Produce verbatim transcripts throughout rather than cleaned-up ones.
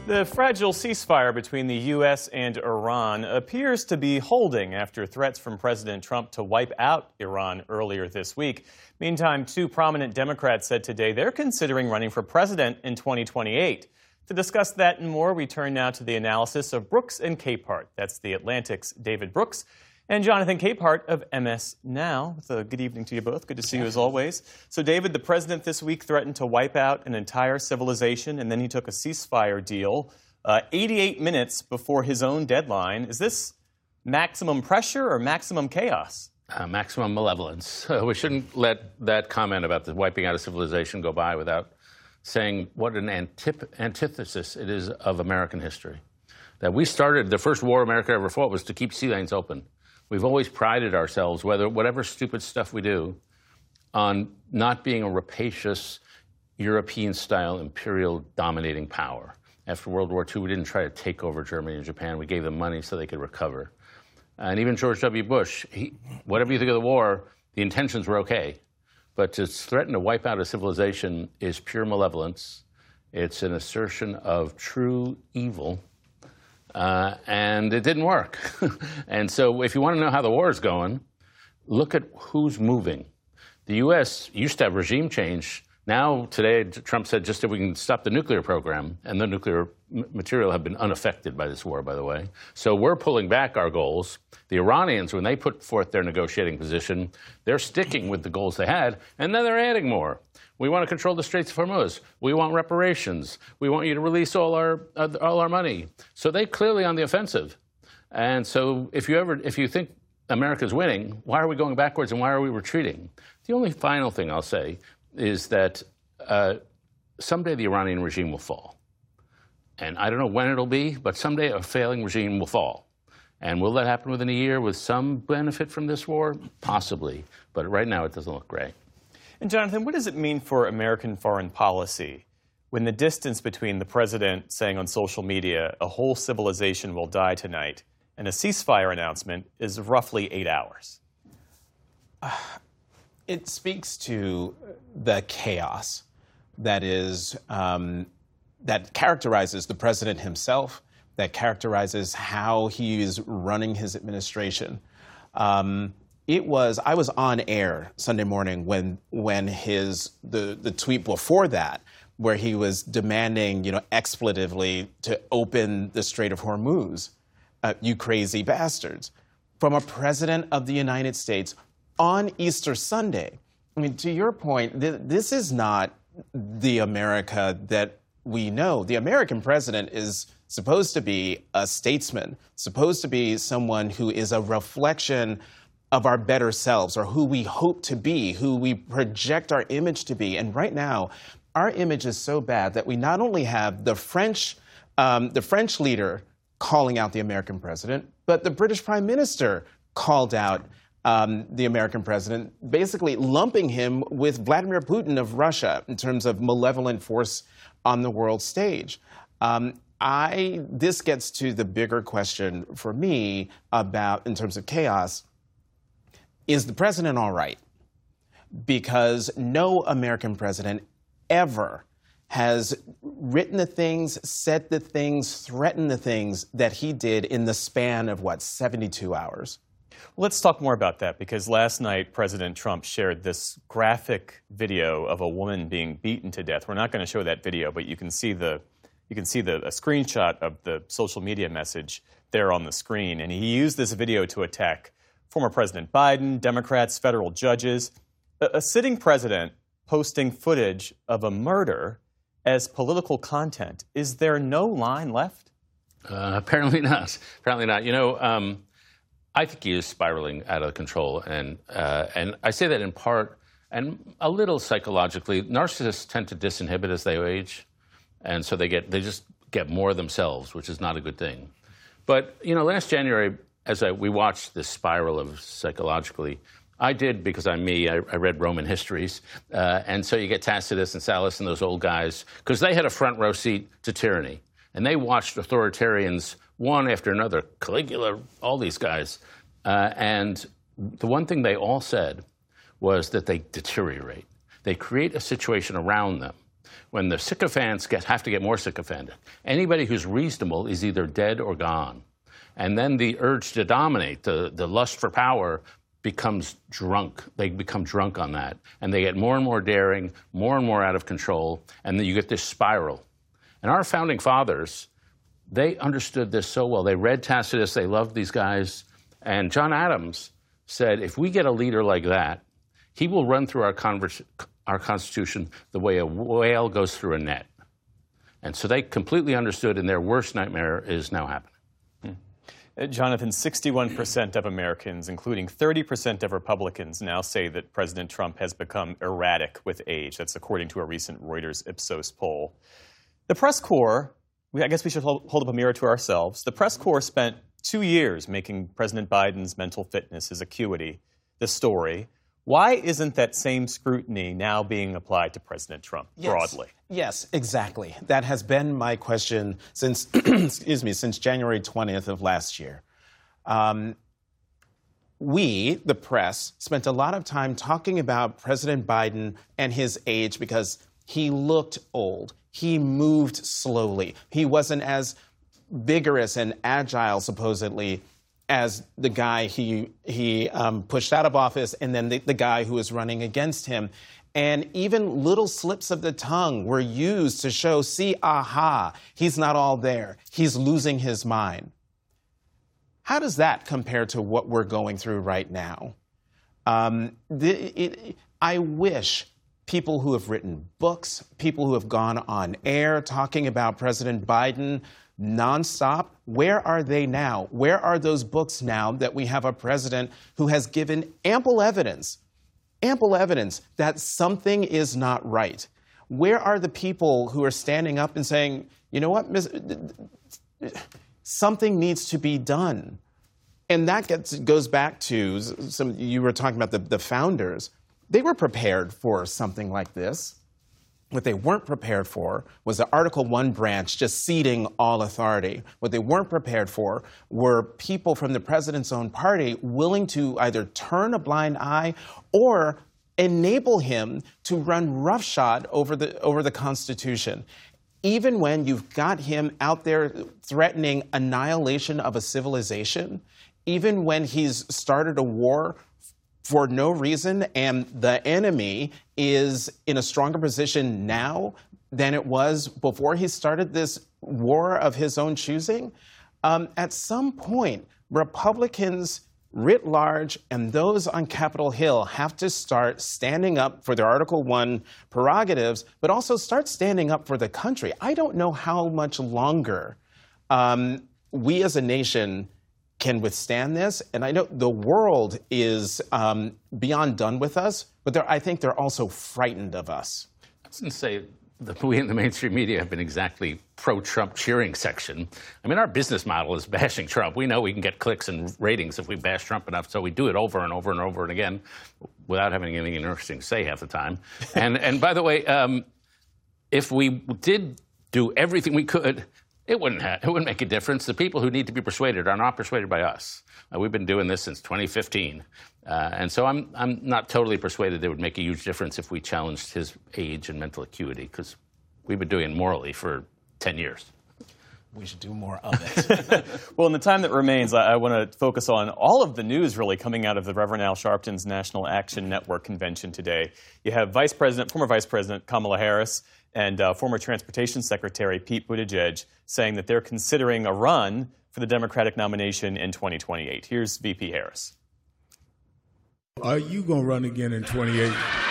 The fragile ceasefire between the U S and Iran appears to be holding after threats from President Trump to wipe out Iran earlier this week. Meantime, two prominent Democrats said today they're considering running for president in twenty twenty-eight. To discuss that and more, we turn now to the analysis of Brooks and Capehart. That's The Atlantic's David Brooks and Jonathan Capehart of M S Now. So good evening to you both. Good to see you as always. So, David, the president this week threatened to wipe out an entire civilization, and then he took a ceasefire deal uh, eighty-eight minutes before his own deadline. Is this maximum pressure or maximum chaos? Uh, maximum malevolence. Uh, we shouldn't let that comment about the wiping out of civilization go by without saying what an antip- antithesis it is of American history. That we started, the first war America ever fought was to keep sea lanes open. We've always prided ourselves, whether whatever stupid stuff we do, on not being a rapacious European-style imperial dominating power. After World War Two, we didn't try to take over Germany and Japan. We gave them money so they could recover. And even George W. Bush, he, whatever you think of the war, the intentions were okay. But to threaten to wipe out a civilization is pure malevolence. It's an assertion of true evil. Uh, and it didn't work. And so if you want to know how the war is going, look at who's moving. The U S used to have regime change. Now, today, Trump said just if we can stop the nuclear program, and the nuclear m- material have been unaffected by this war, by the way. So we're pulling back our goals. The Iranians, when they put forth their negotiating position, they're sticking with the goals they had, and then they're adding more. We want to control the Straits of Hormuz. We want reparations. We want you to release all our uh, all our money. So they're clearly on the offensive. And so if you ever if you think America's winning, why are we going backwards and why are we retreating? The only final thing I'll say is that uh, someday the Iranian regime will fall. And I don't know when it'll be, but someday a failing regime will fall. And will that happen within a year with some benefit from this war? Possibly. But right now it doesn't look great. And Jonathan, what does it mean for American foreign policy when the distance between the president saying on social media a whole civilization will die tonight and a ceasefire announcement is roughly eight hours? Uh, it speaks to the chaos that is um, that characterizes the president himself, that characterizes how he is running his administration. Um, It was, I was on air Sunday morning when when his, the, the tweet before that, where he was demanding, you know, expletively to open the Strait of Hormuz, uh, you crazy bastards, from a president of the United States on Easter Sunday. I mean, to your point, th- this is not the America that we know. The American president is supposed to be a statesman, supposed to be someone who is a reflection of our better selves, or who we hope to be, who we project our image to be. And right now, our image is so bad that we not only have the French, um, the French leader calling out the American president, but the British Prime Minister called out um, the American president, basically lumping him with Vladimir Putin of Russia in terms of malevolent force on the world stage. Um, I this gets to the bigger question for me about, in terms of chaos. Is the president all right? Because no American president ever has written the things, said the things, threatened the things that he did in the span of, what, seventy-two hours? Well, let's talk more about that, because last night President Trump shared this graphic video of a woman being beaten to death. We're not going to show that video, but you can see the you can see the a screenshot of the social media message there on the screen. And he used this video to attack former President Biden, Democrats, federal judges. A, a sitting president posting footage of a murder as political content. Is there no line left? Uh, apparently not. Apparently not. You know, um, I think he is spiraling out of control. And, uh, and I say that in part, and a little psychologically, narcissists tend to disinhibit as they age. And so they get they just get more themselves, which is not a good thing. But, you know, last January, as I, we watched this spiral of psychologically, I did, because I'm me, I, I read Roman histories. Uh, and so you get Tacitus and Sallust and those old guys, because they had a front row seat to tyranny. And they watched authoritarians, one after another, Caligula, all these guys. Uh, and the one thing they all said was that they deteriorate. They create a situation around them when the sycophants get, have to get more sycophantic. Anybody who's reasonable is either dead or gone. And then the urge to dominate, the, the lust for power, becomes drunk. They become drunk on that. And they get more and more daring, more and more out of control, and then you get this spiral. And our founding fathers, they understood this so well. They read Tacitus, they loved these guys. And John Adams said, if we get a leader like that, he will run through our, convers- our Constitution the way a whale goes through a net. And so they completely understood, and their worst nightmare is now happening. Uh, Jonathan, sixty-one percent of Americans, including thirty percent of Republicans, now say that President Trump has become erratic with age. That's according to a recent Reuters Ipsos poll. The press corps, I guess we should hold, hold up a mirror to ourselves. The press corps spent two years making President Biden's mental fitness, his acuity, the story. Why isn't that same scrutiny now being applied to President Trump yes. broadly? Yes, exactly. That has been my question since, excuse me, since January twentieth of last year. Um, we, the press, spent a lot of time talking about President Biden and his age because he looked old. He moved slowly. He wasn't as vigorous and agile, supposedly, as the guy he he um, pushed out of office and then the, the guy who was running against him. And even little slips of the tongue were used to show, see, aha, he's not all there. He's losing his mind. How does that compare to what we're going through right now? Um, the, it, I wish people who have written books, people who have gone on air talking about President Biden nonstop, where are they now? Where are those books now that we have a president who has given ample evidence, ample evidence that something is not right? Where are the people who are standing up and saying, you know what, something needs to be done? And that gets, goes back to some, you were talking about the, the founders. They were prepared for something like this. What they weren't prepared for was the Article One branch just ceding all authority. What they weren't prepared for were people from the president's own party willing to either turn a blind eye or enable him to run roughshod over the over the Constitution. Even when you've got him out there threatening annihilation of a civilization, even when he's started a war for no reason, and the enemy is in a stronger position now than it was before he started this war of his own choosing, um, at some point, Republicans writ large and those on Capitol Hill have to start standing up for their Article One prerogatives, but also start standing up for the country. I don't know how much longer um, we as a nation can withstand this. And I know the world is um, beyond done with us, but I think they're also frightened of us. I was going to say that we in the mainstream media have been exactly pro-Trump cheering section. I mean, our business model is bashing Trump. We know we can get clicks and ratings if we bash Trump enough, so we do it over and over and over and again without having anything interesting to say half the time. And, and by the way, um, if we did do everything we could, It wouldn't have, it wouldn't make a difference. The people who need to be persuaded are not persuaded by us. Uh, we've been doing this since twenty fifteen. Uh, and so I'm, I'm not totally persuaded it would make a huge difference if we challenged his age and mental acuity, because we've been doing it morally for ten years. We should do more of it. Well, in the time that remains, I, I want to focus on all of the news really coming out of the Reverend Al Sharpton's National Action Network convention today. You have Vice President, former Vice President Kamala Harris and uh, former Transportation Secretary Pete Buttigieg saying that they're considering a run for the Democratic nomination in twenty twenty-eight. Here's V P Harris. Are you going to run again in twenty-eight?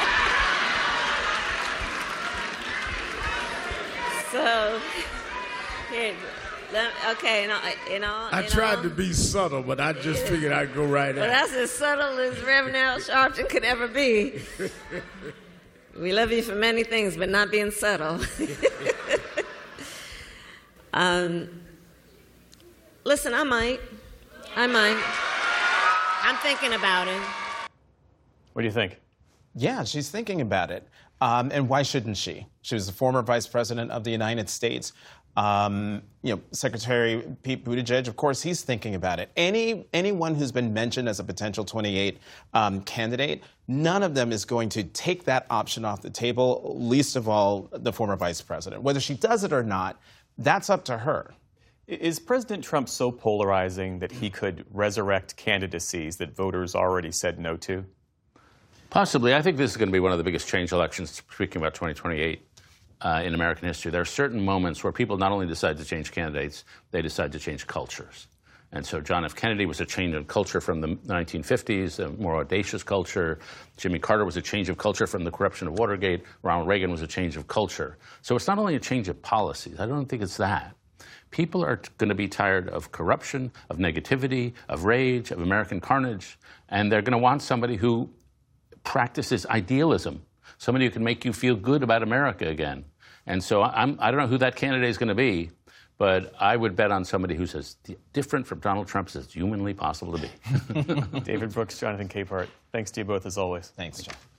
So, here, let, okay, in all, in all, I in tried all, to be subtle, but I just figured I'd go right well, at it. that's as subtle as Reverend Al Sharpton could ever be. We love you for many things, but not being subtle. um, listen, I might. I might. I'm thinking about it. What do you think? Yeah, she's thinking about it. Um, and why shouldn't she? She was the former vice president of the United States. Um, you know, Secretary Pete Buttigieg, of course, he's thinking about it. Any anyone who's been mentioned as a potential twenty-eight um, candidate, none of them is going to take that option off the table, least of all the former vice president. Whether she does it or not, that's up to her. Is President Trump so polarizing that he could resurrect candidacies that voters already said no to? Possibly. I think this is going to be one of the biggest change elections, speaking about twenty twenty-eight, uh, in American history. There are certain moments where people not only decide to change candidates, they decide to change cultures. And so John F. Kennedy was a change in culture from the nineteen fifties, a more audacious culture. Jimmy Carter was a change of culture from the corruption of Watergate. Ronald Reagan was a change of culture. So it's not only a change of policies. I don't think it's that. People are going to be tired of corruption, of negativity, of rage, of American carnage, and they're going to want somebody who practices idealism, somebody who can make you feel good about America again. And so I'm, I don't know who that candidate is going to be, but I would bet on somebody who's as different from Donald Trump as it's humanly possible to be. David Brooks, Jonathan Capehart, thanks to you both as always. Thanks, John.